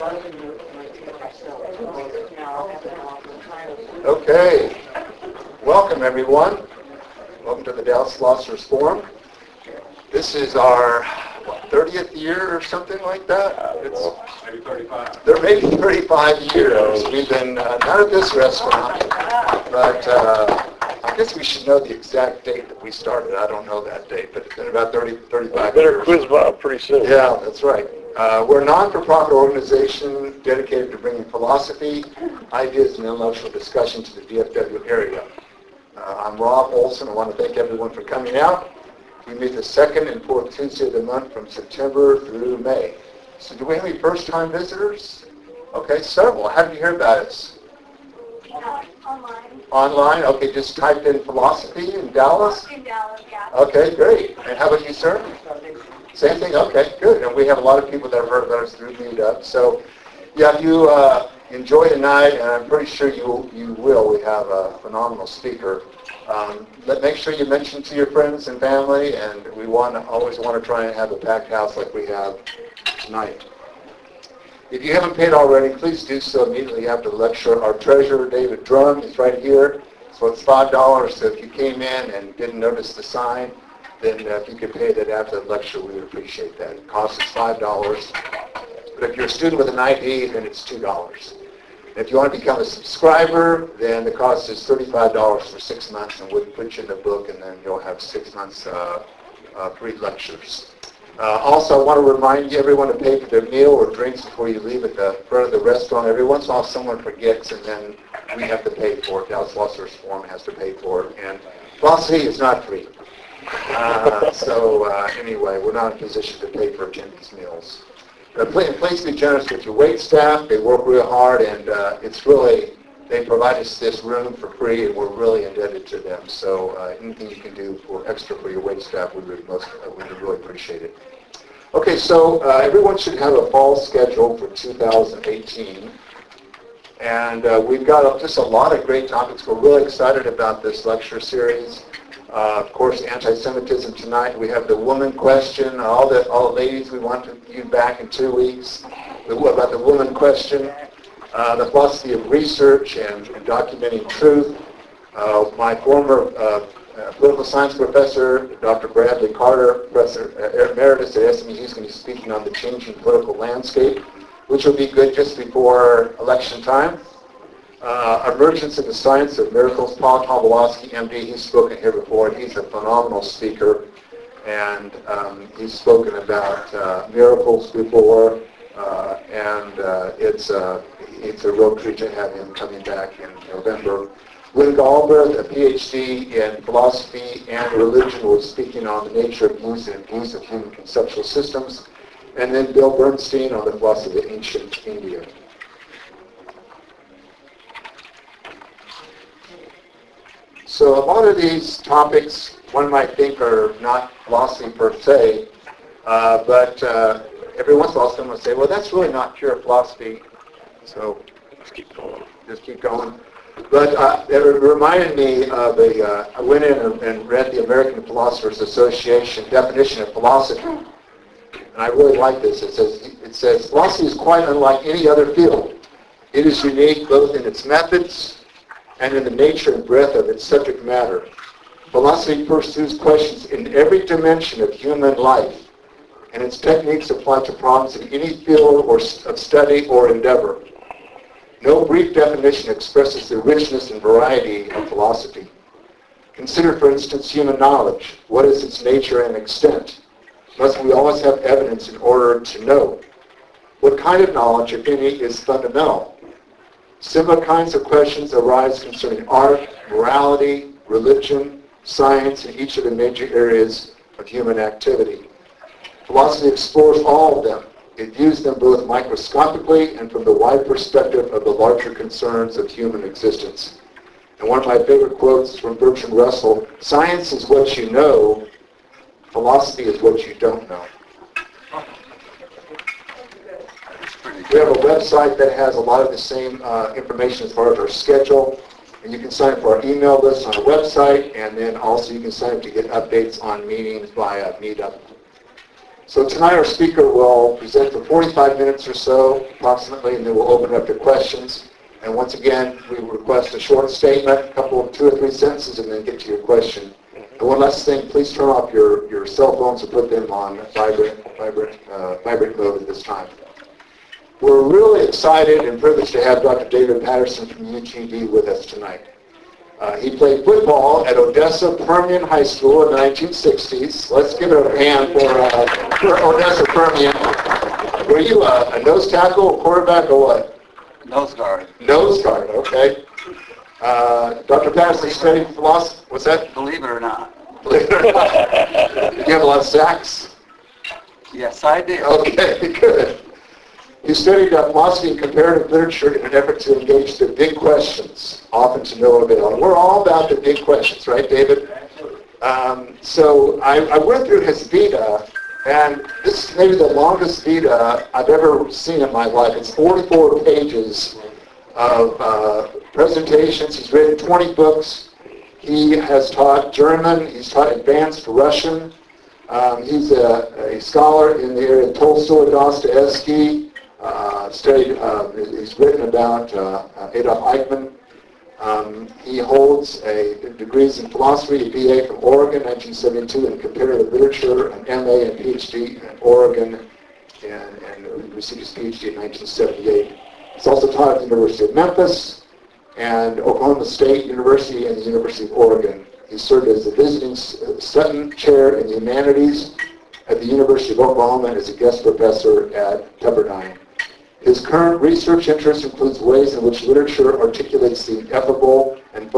Okay, welcome everyone. Welcome to the Dallas Philosophers Forum. This is our 30th year or something like that. It's Maybe 35. there may be 35 years. We've been not at this restaurant, but I guess we should know the exact date that we started. I don't know that date, but it's been about 35 Better years. quiz Bob pretty soon. Yeah, that's right. We're a non-for-profit organization dedicated to bringing philosophy, ideas, and intellectual discussion to the DFW area. I'm Rob Olson. I want to thank everyone for coming out. We meet the second and fourth Tuesday of the month from September through May. So do we have any first-time visitors? Okay, several. How did you hear about us? Online. Online? Okay, just typed in philosophy in Dallas? In Dallas, yeah. Okay, great. And how about you, sir? Same thing? Okay, good. And we have a lot of people that have heard about us through Meetup. So, yeah, if you enjoy tonight, and I'm pretty sure you will, we have a phenomenal speaker. Make sure you mention to your friends and family, and we always want to try and have a packed house like we have tonight. If you haven't paid already, please do so immediately after the lecture. Our treasurer, David Drum, is right here. So it's $5. So if you came in and didn't notice the sign, then if you could pay that after the lecture, we would appreciate that. It costs us $5. But if you're a student with an ID, then it's $2. If you want to become a subscriber, then the cost is $35 for 6 months, and we'll put you in the book, and then you'll have 6 months free lectures. Also, I want to remind you, everyone, to pay for their meal or drinks before you leave at the front of the restaurant. Every once in a while, someone forgets, and then we have to pay for it. Dallas Philosophers Forum has to pay for it, and philosophy is not free. Anyway, we're not in a position to pay for attendance meals. Please be generous with your wait staff. They work real hard, and they provide us this room for free, and we're really indebted to them. So anything you can do for extra for your wait staff, we would really appreciate it. Okay, so everyone should have a fall schedule for 2018. And we've got just a lot of great topics. We're really excited about this lecture series. Of course, anti-Semitism tonight. We have the woman question. All the ladies, we want you back in 2 weeks. About the woman question, the philosophy of research and documenting truth. My former political science professor, Dr. Bradley Carter, Professor Emeritus at SMU, is going to be speaking on the changing political landscape, which will be good just before election time. Emergence in the Science of Miracles. Paul Tobolowsky, MD, he's spoken here before. He's a phenomenal speaker, and he's spoken about miracles before, and it's a real treat to have him coming back in November. Lynn Galbraith, a PhD in philosophy and religion, was speaking on the nature of use and abuse of human conceptual systems, and then Bill Bernstein on the philosophy of ancient India. So a lot of these topics, one might think, are not philosophy per se, but every once in a while someone will say, well, that's really not pure philosophy, so Let's keep going. just keep going. But it reminded me of I went in and read the American Philosophers Association definition of philosophy, and I really like this. It says, philosophy is quite unlike any other field. It is unique both in its methods and in the nature and breadth of its subject matter. Philosophy pursues questions in every dimension of human life, and its techniques apply to problems in any field of study or endeavor. No brief definition expresses the richness and variety of philosophy. Consider, for instance, human knowledge. What is its nature and extent? Must we always have evidence in order to know? What kind of knowledge, if any, is fundamental? Similar kinds of questions arise concerning art, morality, religion, science, and each of the major areas of human activity. Philosophy explores all of them. It views them both microscopically and from the wide perspective of the larger concerns of human existence. And one of my favorite quotes is from Bertrand Russell: science is what you know, philosophy is what you don't know. We have a website that has a lot of the same information as far as our schedule. And you can sign up for our email list on our website, and then also you can sign up to get updates on meetings via Meetup. So tonight our speaker will present for 45 minutes or so, approximately, and then we'll open it up to questions. And once again, we request a short statement, a couple of 2 or 3 sentences, and then get to your question. And one last thing, please turn off your cell phones and put them on vibrant mode at this time. We're really excited and privileged to have Dr. David Patterson from UGD with us tonight. He played football at Odessa Permian High School in the 1960s. Let's give it a hand for Odessa Permian. Were you a nose tackle, a quarterback, or what? Nose guard. Nose guard, okay. Dr. Patterson studied philosophy. What's that? Believe it or not. Believe it or not. Did you have a lot of sacks? Yes, I did. Okay, good. He studied philosophy and comparative literature in an effort to engage the big questions, often to no avail. And we're all about the big questions, right, David? So I went through his Vita, and this is maybe the longest Vita I've ever seen in my life. It's 44 pages of presentations. He's written 20 books. He has taught German. He's taught advanced Russian. He's a scholar in the area of Tolstoy, Dostoevsky. He's written about Adolf Eichmann. He holds degrees in philosophy, a BA from Oregon, 1972, in comparative literature, an MA and PhD in Oregon, and received his PhD in 1978. He's also taught at the University of Memphis and Oklahoma State University and the University of Oregon. He served as the visiting Sutton Chair in the Humanities at the University of Oklahoma and as a guest professor at Pepperdine. His current research interest includes ways in which literature articulates the ineffable and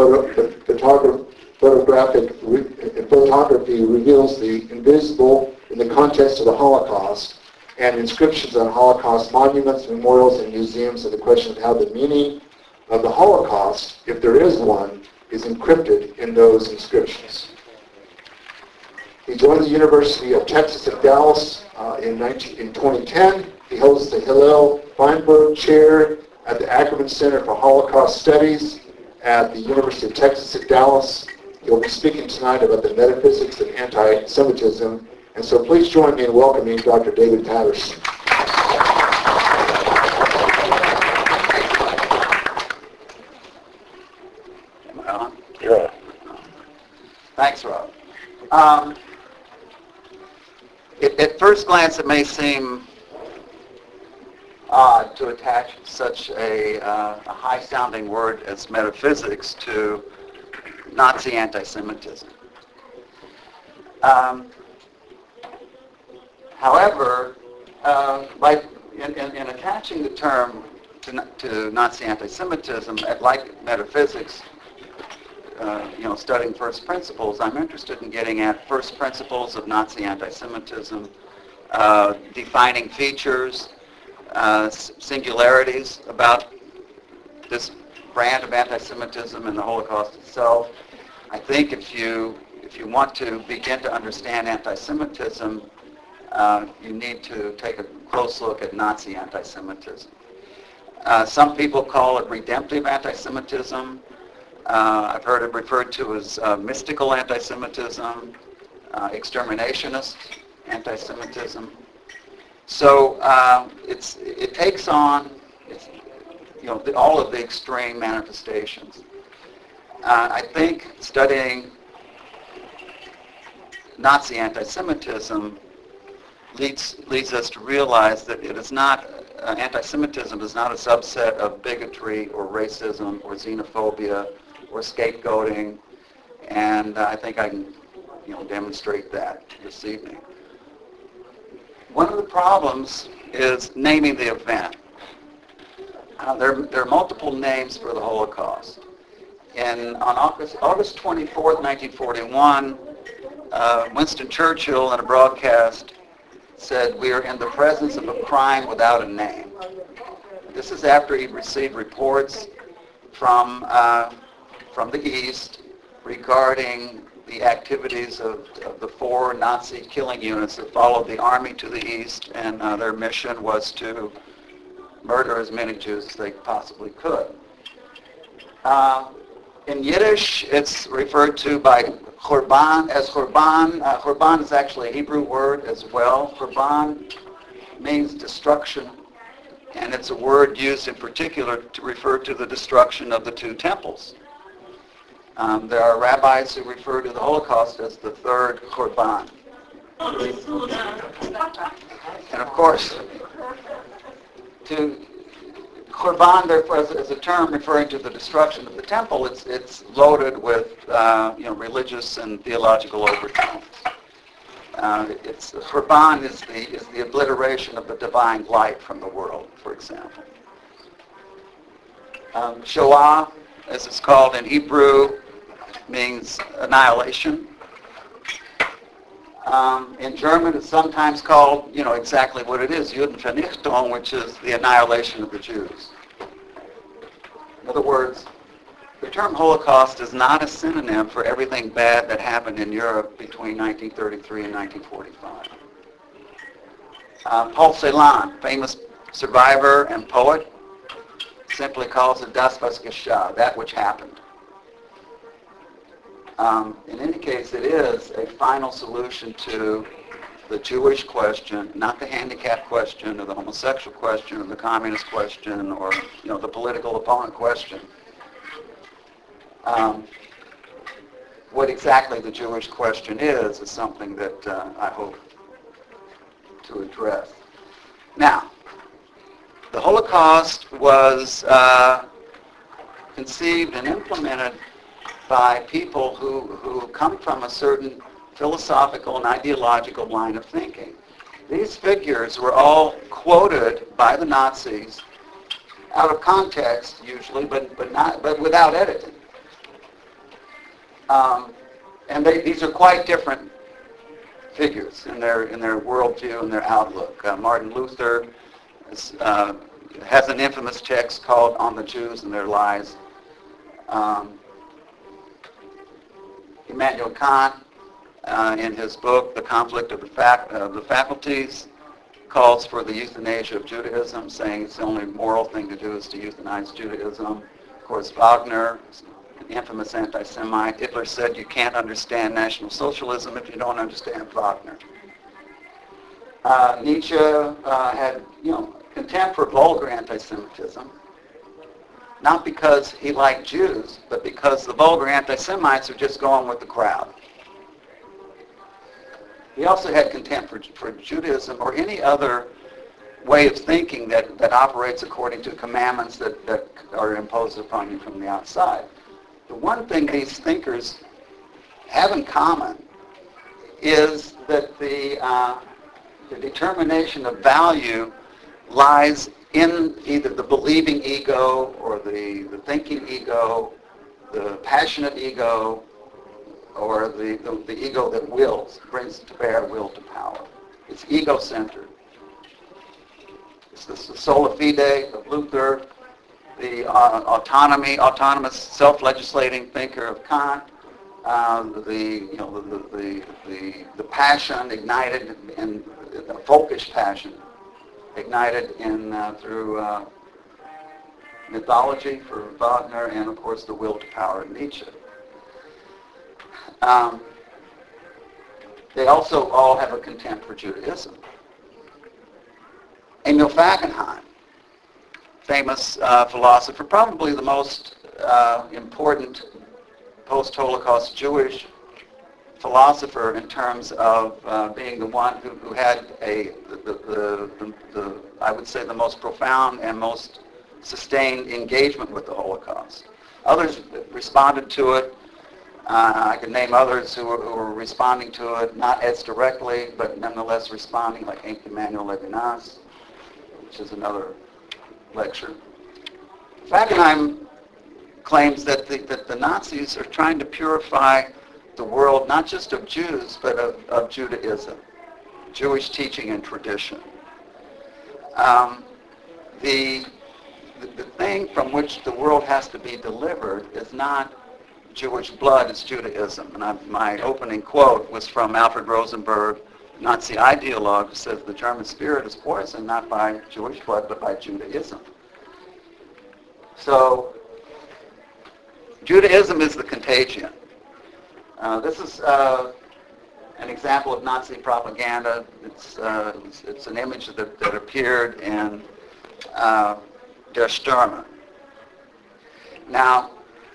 photography reveals the invisible in the context of the Holocaust, and inscriptions on Holocaust monuments, memorials, and museums, and the question of how the meaning of the Holocaust, if there is one, is encrypted in those inscriptions. He joined the University of Texas at Dallas in 2010. He holds the Hillel Feinberg Chair at the Ackerman Center for Holocaust Studies at the University of Texas at Dallas. He'll be speaking tonight about the metaphysics of anti-Semitism. And so please join me in welcoming Dr. David Patterson. Am I on? Yeah. Thanks, Rob. At first glance, it may seem odd to attach such a high-sounding word as metaphysics to Nazi anti-Semitism. However, in attaching the term to Nazi anti-Semitism, like metaphysics, studying first principles, I'm interested in getting at first principles of Nazi anti-Semitism, defining features, singularities about this brand of anti-Semitism and the Holocaust itself. I think if you want to begin to understand anti-Semitism, you need to take a close look at Nazi anti-Semitism. Some people call it redemptive anti-Semitism. I've heard it referred to as mystical anti-Semitism, exterminationist anti-Semitism. So it takes on all of the extreme manifestations. I think studying Nazi anti-Semitism leads us to realize that it is not anti-Semitism is not a subset of bigotry or racism or xenophobia or scapegoating, and I think I can demonstrate that this evening. One of the problems is naming the event. There are multiple names for the Holocaust. On August 24th, 1941, Winston Churchill in a broadcast said, "We are in the presence of a crime without a name." This is after he received reports from the East regarding the activities of the 4 Nazi killing units that followed the army to the East, and their mission was to murder as many Jews as they possibly could. In Yiddish, it's referred to by Churban as Churban. Churban is actually a Hebrew word as well. Churban means destruction, and it's a word used in particular to refer to the destruction of the two temples. There are rabbis who refer to the Holocaust as the third Churban. And of course, to Churban, therefore, as a term referring to the destruction of the temple, it's loaded with religious and theological overtones. Churban is the obliteration of the divine light from the world, for example. Shoah, as it's called in Hebrew, means annihilation. In German, it's sometimes called, exactly what it is, Judenvernichtung, which is the annihilation of the Jews. In other words, the term Holocaust is not a synonym for everything bad that happened in Europe between 1933 and 1945. Paul Celan, famous survivor and poet, simply calls it das was geschah, that which happened. In any case, it is a final solution to the Jewish question, not the handicap question or the homosexual question or the communist question or the political opponent question. What exactly the Jewish question is something that I hope to address. Now, the Holocaust was conceived and implemented by people who come from a certain philosophical and ideological line of thinking. These figures were all quoted by the Nazis out of context usually, but without editing. And these are quite different figures in their worldview and their outlook. Martin Luther has an infamous text called "On the Jews and Their Lies." Immanuel Kant, in his book, The Conflict of the Faculties, calls for the euthanasia of Judaism, saying it's the only moral thing to do is to euthanize Judaism. Of course, Wagner, an infamous anti-Semite. Hitler said you can't understand National Socialism if you don't understand Wagner. Nietzsche had, contempt for vulgar anti-Semitism, not because he liked Jews, but because the vulgar anti-Semites are just going with the crowd. He also had contempt for Judaism or any other way of thinking that operates according to commandments that are imposed upon you from the outside. The one thing these thinkers have in common is that the determination of value lies in either the believing ego or the thinking ego, the passionate ego, or the ego that brings to bear will to power. It's ego-centered. It's the sola fide of Luther, the autonomous, self-legislating thinker of Kant, the passion ignited in the folkish passion ignited through mythology for Wagner, and of course the will to power in Nietzsche. They also all have a contempt for Judaism. Emil Fackenheim, famous philosopher, probably the most important post-Holocaust Jewish philosopher in terms of being the one who had I would say the most profound and most sustained engagement with the Holocaust. Others responded to it. I can name others who were responding to it, not as directly, but nonetheless responding, like Emmanuel Levinas, which is another lecture. Fackenheim claims that the Nazis are trying to purify the world, not just of Jews, but of Judaism, Jewish teaching and tradition. The thing from which the world has to be delivered is not Jewish blood, it's Judaism. And my opening quote was from Alfred Rosenberg, Nazi ideologue, who says the German spirit is poisoned not by Jewish blood, but by Judaism. So, Judaism is the contagion. This is an example of Nazi propaganda. It's an image that appeared in Der Stürmer. Now,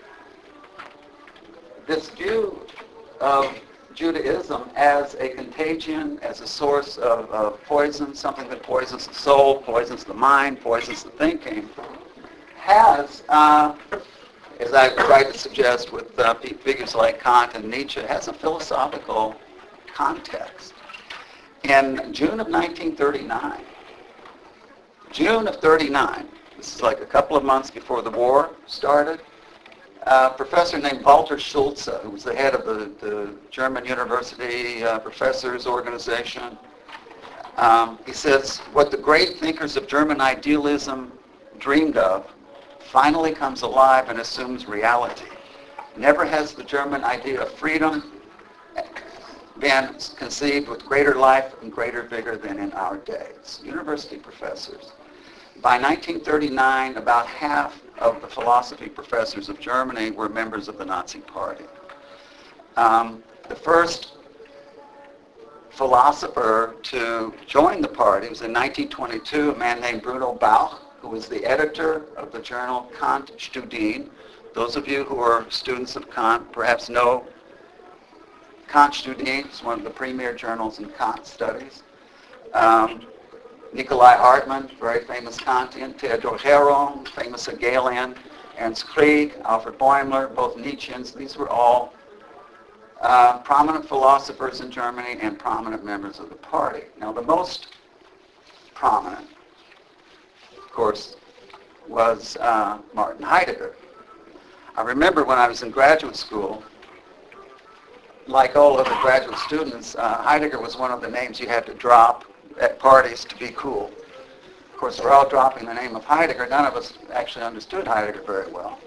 this view of Judaism as a contagion, as a source of poison, something that poisons the soul, poisons the mind, poisons the thinking, has, as I tried to suggest with figures like Kant and Nietzsche, has a philosophical context. In June of 1939, June of 39, this is like a couple of months before the war started, a professor named Walter Schulze, who was the head of the German University Professors Organization, he says, what the great thinkers of German idealism dreamed of finally comes alive and assumes reality. Never has the German idea of freedom been conceived with greater life and greater vigor than in our days. University professors. By 1939, about half of the philosophy professors of Germany were members of the Nazi Party. The first philosopher to join the party was in 1922, a man named Bruno Bauch, who was the editor of the journal Kant Studien. Those of you who are students of Kant perhaps know Kant Studien is one of the premier journals in Kant studies. Nikolai Hartmann, very famous Kantian, Theodor Heron, famous Hegelian, Ernst Krieg, Alfred Bäumler, both Nietzscheans. These were all prominent philosophers in Germany and prominent members of the party. Now, the most prominent, of course, was Martin Heidegger. I remember when I was in graduate school, like all other graduate students, Heidegger was one of the names you had to drop at parties to be cool. Of course, we're all dropping the name of Heidegger. None of us actually understood Heidegger very well.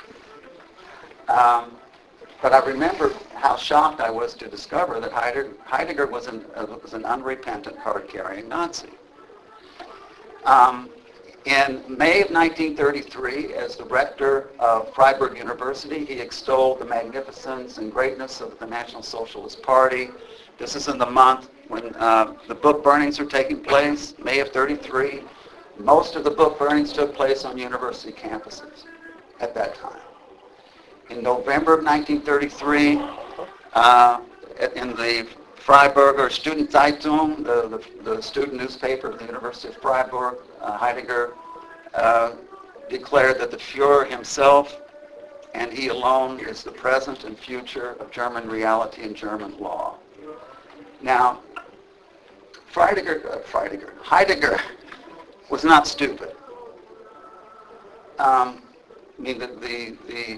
But I remember how shocked I was to discover that Heidegger was an unrepentant, card-carrying Nazi. In May of 1933, as the rector of Freiburg University, he extolled the magnificence and greatness of the National Socialist Party. This is in the month when the book burnings are taking place, May of 33. Most of the book burnings took place on university campuses at that time. In November of 1933, in the Freiburger Studentenzeitung, the student newspaper of the University of Freiburg, Heidegger declared that the Führer himself and he alone is the present and future of German reality and German law. Now, Heidegger was not stupid. I mean, the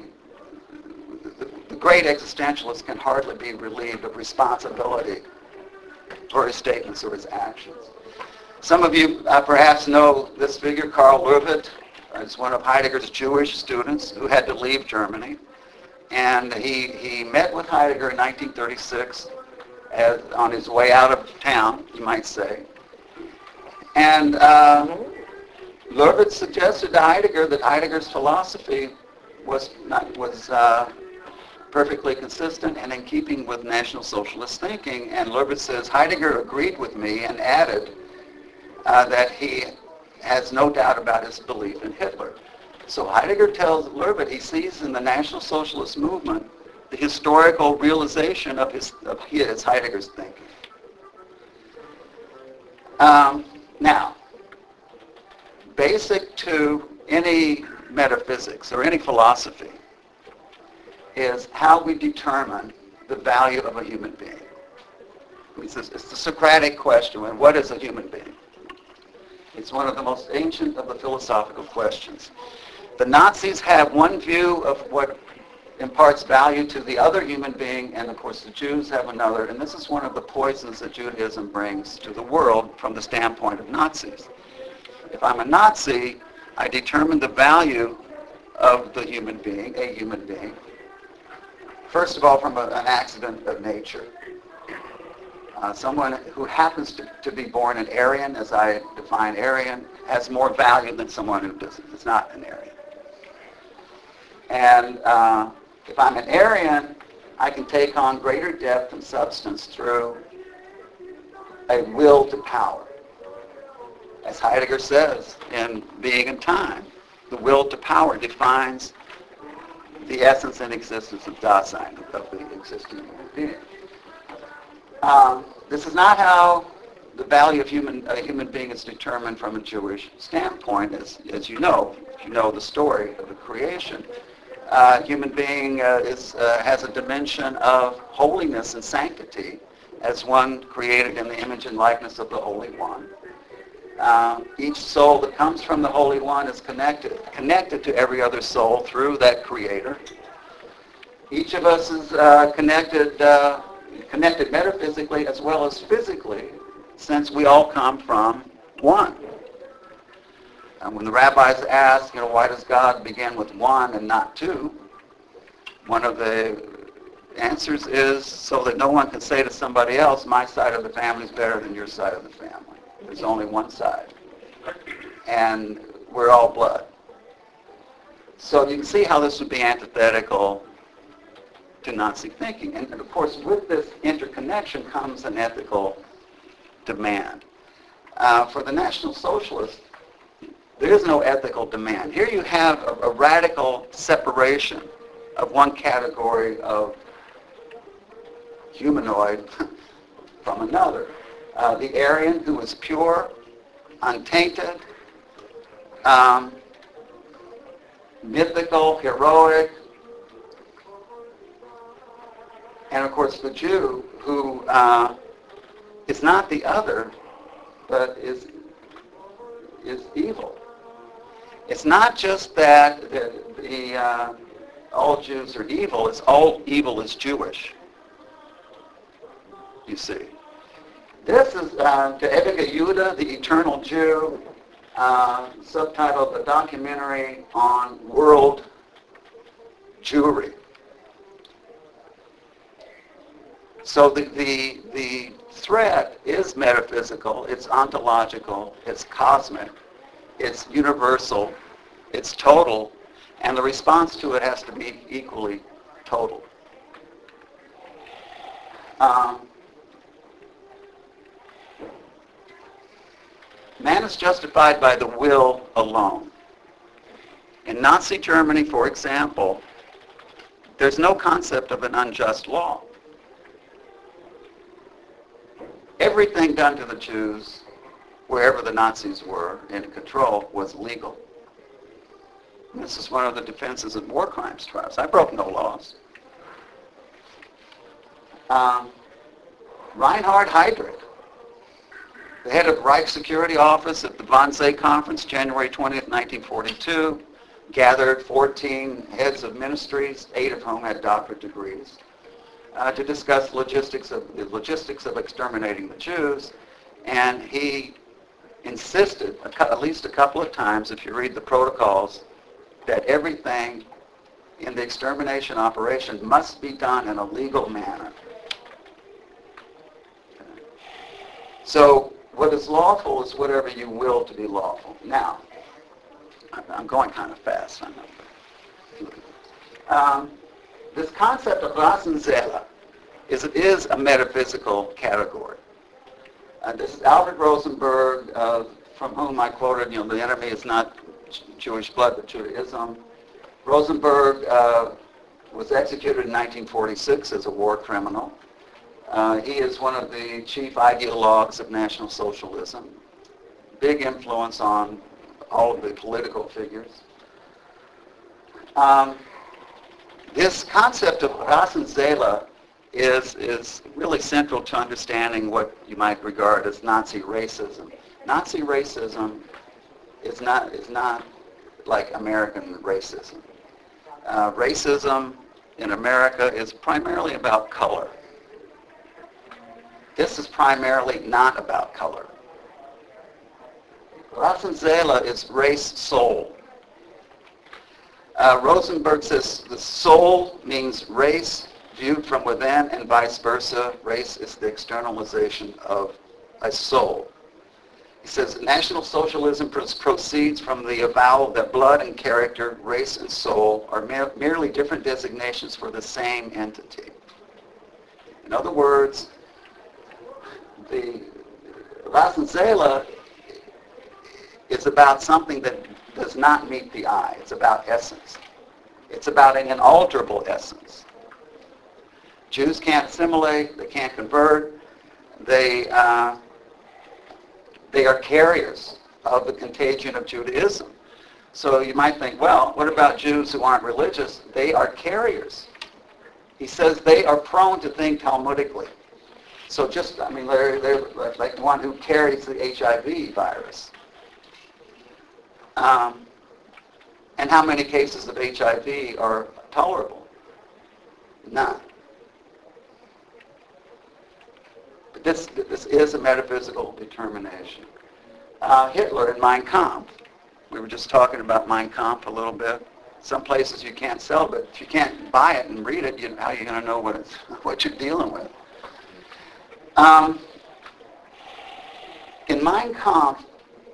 great existentialist can hardly be relieved of responsibility for his statements or his actions. Some of you perhaps know this figure, Karl Löwit. Is one of Heidegger's Jewish students who had to leave Germany. And he met with Heidegger in 1936 on his way out of town, you might say. And Löwit suggested to Heidegger that Heidegger's philosophy was perfectly consistent and in keeping with National Socialist thinking. And Löwit says, Heidegger agreed with me and added that he has no doubt about his belief in Hitler. So Heidegger tells Löwit he sees in the National Socialist movement the historical realization of Heidegger's thinking. Now, basic to any metaphysics or any philosophy is how we determine the value of a human being. It's the Socratic question, and what is a human being? It's one of the most ancient of the philosophical questions. The Nazis have one view of what imparts value to the other human being, and of course the Jews have another, and this is one of the poisons that Judaism brings to the world from the standpoint of Nazis. If I'm a Nazi, I determine the value of the human being, a human being, first of all from an accident of nature. Someone who happens to be born an Aryan, as I define Aryan, has more value than someone who is not an Aryan. And if I'm an Aryan, I can take on greater depth and substance through a will to power. As Heidegger says in Being and Time, the will to power defines the essence and existence of Dasein, of the existing human being. This is not how the value of a human being is determined from a Jewish standpoint, as you know. If you know the story of the creation, human being has a dimension of holiness and sanctity as one created in the image and likeness of the Holy One. Each soul that comes from the Holy One is connected to every other soul through that Creator. Each of us is connected metaphysically as well as physically, since we all come from one. And when the rabbis ask, why does God begin with one and not two? One of the answers is so that no one can say to somebody else, my side of the family is better than your side of the family. There's only one side. And we're all blood. So you can see how this would be antithetical to Nazi thinking. And of course, with this interconnection comes an ethical demand. For the National Socialists, there is no ethical demand. Here you have a radical separation of one category of humanoid from another. The Aryan, who is pure, untainted, mythical, heroic, and of course the Jew, who is not the other, but is evil. It's not just that all Jews are evil, it's all evil is Jewish, you see. This is to Ewige Jude, the Eternal Jew, subtitled A Documentary on World Jewry. So the threat is metaphysical, it's ontological, it's cosmic, it's universal, it's total, and the response to it has to be equally total. Man is justified by the will alone. In Nazi Germany, for example, there's no concept of an unjust law. Everything done to the Jews, wherever the Nazis were in control, was legal. And this is one of the defenses of war crimes trials. I broke no laws. Reinhard Heydrich, the head of Reich Security Office at the Wannsee Conference, January 20th, 1942, gathered 14 heads of ministries, 8 of whom had doctorate degrees, to discuss the logistics of exterminating the Jews. And he insisted, at least a couple of times, if you read the protocols, that everything in the extermination operation must be done in a legal manner. So what is lawful is whatever you will to be lawful. Now, I'm going kind of fast. This concept of Rassenseele is a metaphysical category. This is Alfred Rosenberg, from whom I quoted, the enemy is not Jewish blood, but Judaism. Rosenberg was executed in 1946 as a war criminal. He is one of the chief ideologues of National Socialism. Big influence on all of the political figures. This concept of Rassenseele is really central to understanding what you might regard as Nazi racism. Nazi racism is not like American racism. Racism in America is primarily about color. This is primarily not about color. Rassenseele is race soul. Rosenberg says the soul means race viewed from within, and vice versa. Race is the externalization of a soul. He says, National Socialism proceeds from the avowal that blood and character, race and soul are merely different designations for the same entity. In other words, the Rasenzela is about something that does not meet the eye. It's about essence. It's about an inalterable essence. Jews can't assimilate. They can't convert. They are carriers of the contagion of Judaism. So you might think, well, what about Jews who aren't religious? They are carriers. He says they are prone to think Talmudically. So they're like the one who carries the HIV virus. And how many cases of HIV are tolerable? None. But this is a metaphysical determination. Hitler in Mein Kampf, we were just talking about Mein Kampf a little bit. Some places you can't sell, but if you can't buy it and read it, how are you going to know what you're dealing with? In Mein Kampf,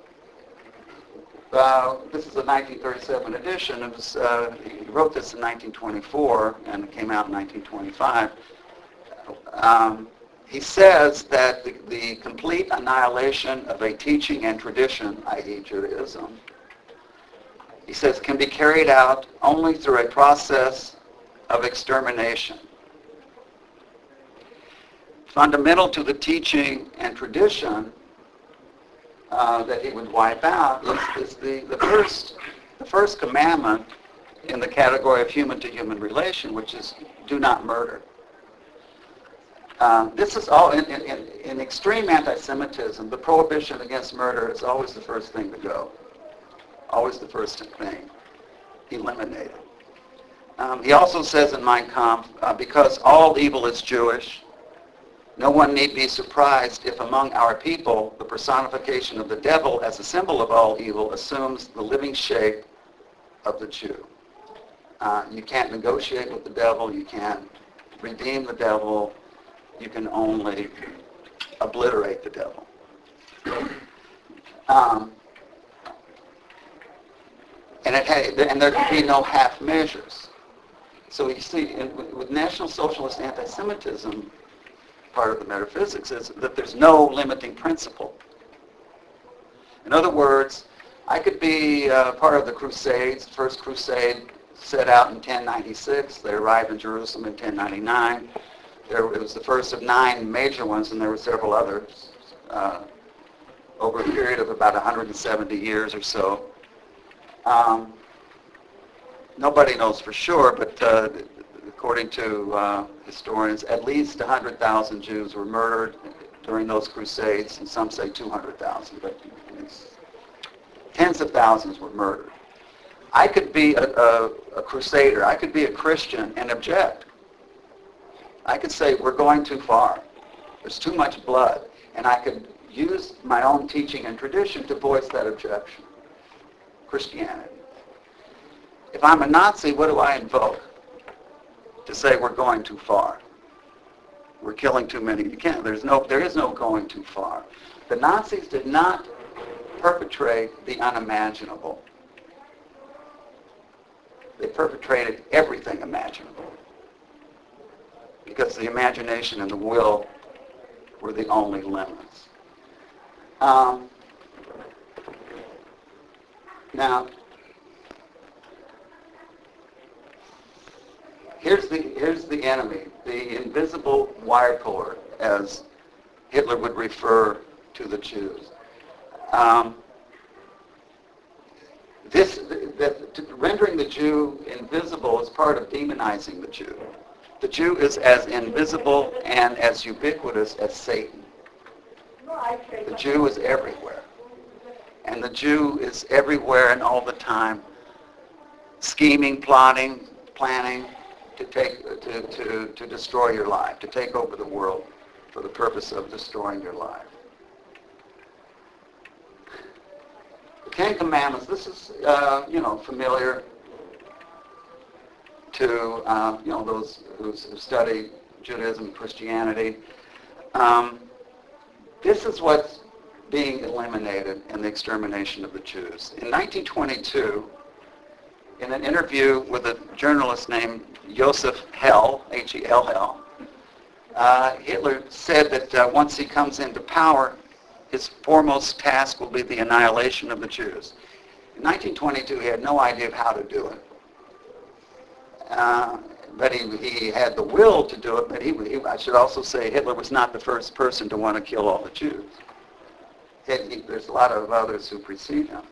this is a 1937 edition. It was, he wrote this in 1924, and it came out in 1925. He says that the complete annihilation of a teaching and tradition, i.e. Judaism, he says, can be carried out only through a process of extermination. Fundamental to the teaching and tradition that he would wipe out is the first commandment in the category of human-to-human relation, which is do not murder. This is all, in extreme anti-Semitism, the prohibition against murder is always the first thing to go. Always the first thing eliminated. He also says in Mein Kampf, because all evil is Jewish, no one need be surprised if among our people the personification of the devil as a symbol of all evil assumes the living shape of the Jew. You can't negotiate with the devil. You can't redeem the devil. You can only obliterate the devil. And there can be no half measures. So you see, with National Socialist anti-Semitism, part of the metaphysics is that there's no limiting principle. In other words, I could be part of the Crusades. The first Crusade set out in 1096. They arrived in Jerusalem in 1099. It was the first of 9 major ones, and there were several others over a period of about 170 years or so. Nobody knows for sure, but according to historians, at least 100,000 Jews were murdered during those crusades, and some say 200,000, but tens of thousands were murdered. I could be a crusader. I could be a Christian and object. I could say, we're going too far. There's too much blood. And I could use my own teaching and tradition to voice that objection. Christianity. If I'm a Nazi, what do I invoke? To say we're going too far. We're killing too many. You can't. There is no going too far. The Nazis did not perpetrate the unimaginable. They perpetrated everything imaginable. Because the imagination and the will were the only limits. Now, here's the enemy, the invisible wire cord, as Hitler would refer to the Jews. Rendering the Jew invisible is part of demonizing the Jew. The Jew is as invisible and as ubiquitous as Satan. The Jew is everywhere. And the Jew is everywhere and all the time, scheming, plotting, planning to destroy your life, to take over the world for the purpose of destroying your life. The Ten Commandments, this is, familiar to, those who study Judaism and Christianity. This is what's being eliminated in the extermination of the Jews. In 1922, in an interview with a journalist named Joseph Hell, H-E-L-L, Hitler said that once he comes into power, his foremost task will be the annihilation of the Jews. In 1922, he had no idea of how to do it. But he had the will to do it, but I should also say Hitler was not the first person to want to kill all the Jews. There's a lot of others who precede him.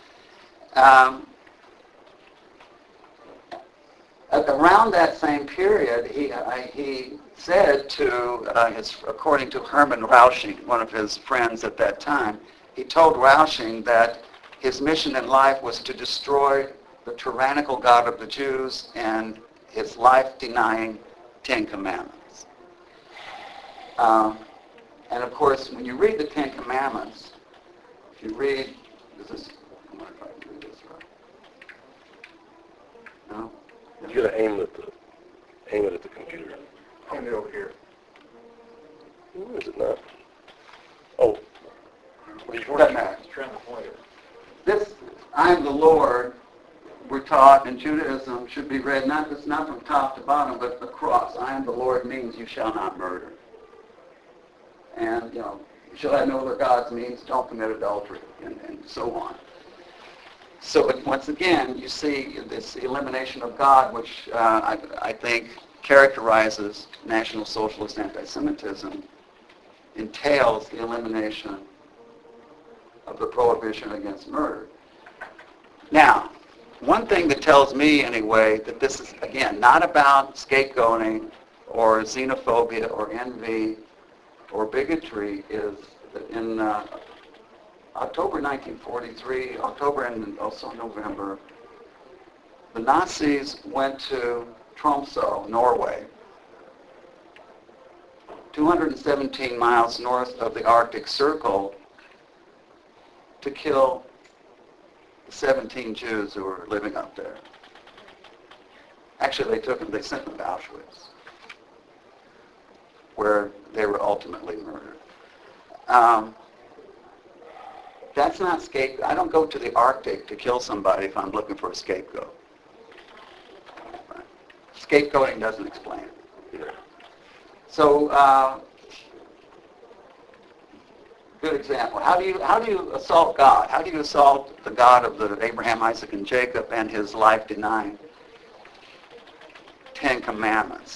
Around that same period, he said to, according to Hermann Rausching, one of his friends at that time, he told Rausching that his mission in life was to destroy the tyrannical God of the Jews and his life-denying Ten Commandments. And of course, when you read the Ten Commandments, if you read, I wonder if I can do this right. No? You gotta aim it at the computer. Aim it over here. Is it not? Oh. What are you Doesn't matter. Turn the pointer. This, I am the Lord, we're taught in Judaism, should be read not from top to bottom, but across. I am the Lord means you shall not murder. And, you shall have no other gods means don't commit adultery, and so on. So once again, you see this elimination of God, which I think characterizes National Socialist anti-Semitism, entails the elimination of the prohibition against murder. Now, one thing that tells me anyway that this is, again, not about scapegoating or xenophobia or envy or bigotry is that in October 1943, October and also November, the Nazis went to Tromsø, Norway, 217 miles north of the Arctic Circle, to kill the 17 Jews who were living up there. Actually, they sent them to Auschwitz, where they were ultimately murdered. That's not scapegoat. I don't go to the Arctic to kill somebody if I'm looking for a scapegoat. Right. Scapegoating doesn't explain it. So, good example. How do you assault God? How do you assault the God of the Abraham, Isaac, and Jacob and his life-denying Ten Commandments?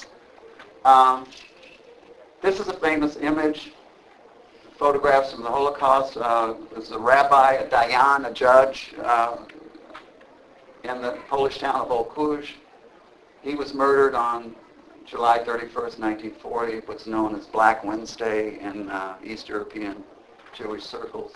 This is a famous image. Photographs from the Holocaust. There's a rabbi, a dayan, a judge in the Polish town of Olkusz. He was murdered on July 31st, 1940, what's known as Black Wednesday in East European Jewish circles.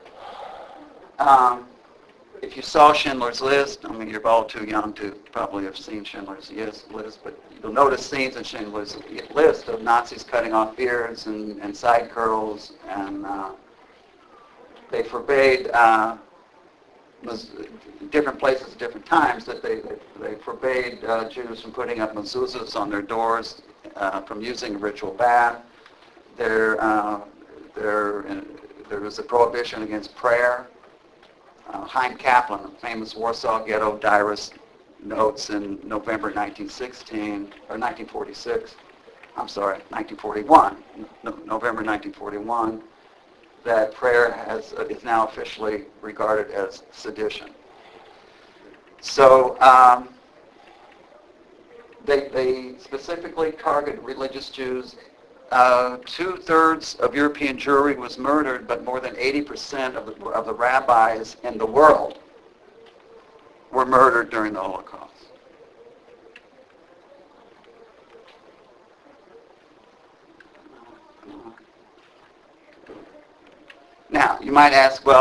If you saw Schindler's List, I mean, you're all too young to probably have seen Schindler's List, but you'll notice scenes in Schindler's List of Nazis cutting off beards and side curls, and they forbade, different places, different times, that they forbade Jews from putting up mezuzahs on their doors, from using a ritual bath. There was a prohibition against prayer. Chaim Kaplan, a famous Warsaw Ghetto diarist, notes in November 1941, November 1941, that prayer is now officially regarded as sedition. So they specifically target religious Jews. 2/3 of European Jewry was murdered, but more than 80% of the rabbis in the world were murdered during the Holocaust. Now, you might ask, well,